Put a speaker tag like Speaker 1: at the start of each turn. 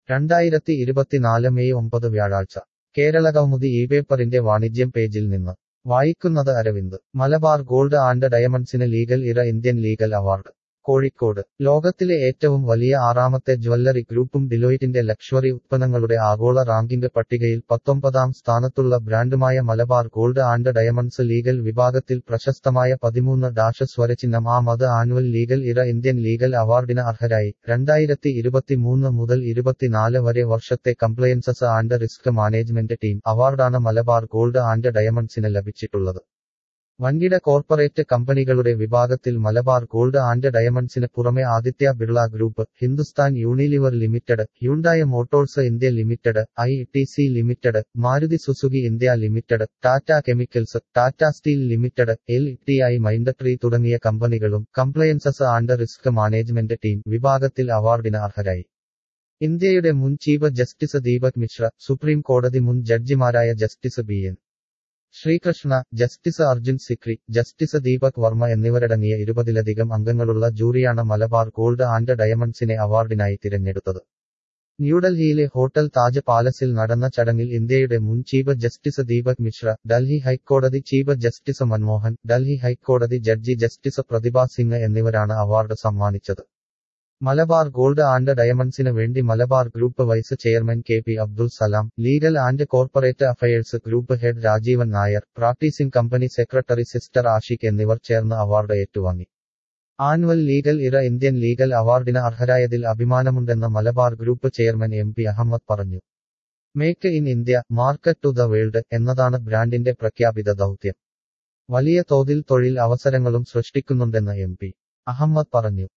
Speaker 1: 2024 May 9 വ്യാഴാഴ്ച കേരളകൗമുദി പേപ്പറിന്റെ വാണിജ്യം പേജിൽ നിന്ന് വായിക്കുന്നത് അരവിന്ദ്. മലബാർ ഗോൾഡ് ആൻഡ് ഡയമണ്ട്സിന് legal era Indian legal award. Kozhikode. ലോകത്തിലെ ഏറ്റവും വലിയ ആറാമത്തെ ജ്വല്ലറി ഗ്രൂപ്പും ഡിലോയിറ്റിന്റെ ലക്ഷറി ഉത്പന്നങ്ങളുടെ ആഗോള റാങ്കിംഗ് പട്ടികയിൽ 19ാം സ്ഥാനത്തുള്ള ബ്രാൻഡുമായ Malabar gold and diamonds legal വിഭാഗത്തിൽ പ്രശസ്തമായ 13 സ്വരചിഹ്നം ആമത് annual legal era Indian legal അവാർഡിന് അർഹരായി. 2023 മുതൽ 24 വരെ വർഷത്തെ compliances and risk management team അവാർഡാണ് മലബാർ ഗോൾഡ് ആൻഡ് ഡയമണ്ട്സിന് ലഭിച്ചിട്ടുള്ളത്. വൻകിട കോർപ്പറേറ്റ് കമ്പനികളുടെ വിഭാഗത്തിൽ മലബാർ ഗോൾഡ് ആൻഡ് ഡയമണ്ട്സിന് പുറമെ Aditya Birla group, Hindustan Unilever limited, Hyundai motors India limited, ITC limited, Maruti Suzuki India limited, Tata chemicals, Tata steel limited, LTI Mindtree തുടങ്ങിയ കമ്പനികളും compliances and risk management team വിഭാഗത്തിൽ അവാർഡിന് അർഹരായി. ഇന്ത്യയുടെ മുൻ chief justice Deepak Mishra, supreme കോടതി മുൻ ജഡ്ജിമാരായ justice BN Srikrishna, justice Arjan Sikri, justice Deepak Varma എന്നിവരടങ്ങിയ 20ലധികം അംഗങ്ങളുള്ള ജൂറിയാണ് മലബാർ ഗോൾഡ് ആൻഡ് ഡയമണ്ട്സിനെ അവാർഡിനായി തിരഞ്ഞെടുത്തത്. ന്യൂഡൽഹിയിലെ ഹോട്ടൽ താജ് പാലസിൽ നടന്ന ചടങ്ങിൽ ഇന്ത്യയുടെ മുൻ ചീഫ് ജസ്റ്റിസ് ദീപക് മിശ്ര, ഡൽഹി ഹൈക്കോടതി ചീഫ് ജസ്റ്റിസ് മൻമോഹൻ, ഡൽഹി ഹൈക്കോടതി ജഡ്ജി ജസ്റ്റിസ് പ്രതിഭ സിംഗ് എന്നിവരാണ് അവാർഡ് സമ്മാനിച്ചത്. മലബാർ ഗോൾഡ് ആൻഡ് ഡയമണ്ട്സിന് വേണ്ടി Malabar group vice chairman KP Abdul Salam, legal and corporate affairs group head Rajeevan Nair, practising company secretary sister Ashiq എന്നിവർ ചേർന്ന് അവാർഡ് ഏറ്റുവാങ്ങി. Annual legal era Indian legal അവാർഡിന് അർഹരായതിൽ അഭിമാനമുണ്ടെന്ന് Malabar group chairman MP Ahammed പറഞ്ഞു. Make in India, market to the world എന്നതാണ് ബ്രാൻഡിന്റെ പ്രഖ്യാപിത ദൗത്യം. വലിയ തോതിൽ തൊഴിൽ അവസരങ്ങളും സൃഷ്ടിക്കുന്നുണ്ടെന്ന് MP അഹമ്മദ് പറഞ്ഞു.